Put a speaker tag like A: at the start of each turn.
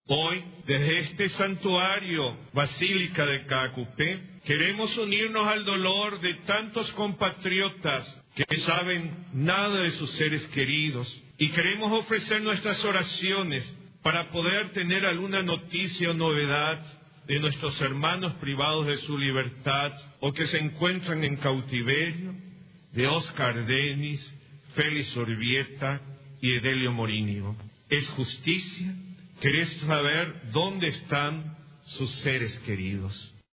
A: Hoy, desde este santuario, Basílica de Caacupé, queremos unirnos al dolor de tantos compatriotas que no saben nada de sus seres queridos y queremos ofrecer nuestras oraciones para poder tener alguna noticia o novedad de nuestros hermanos privados de su libertad o que se encuentran en cautiverio, de Oscar Denis, Félix Urbieta y Edelio Morínigo. Es justicia querer saber dónde están sus seres queridos.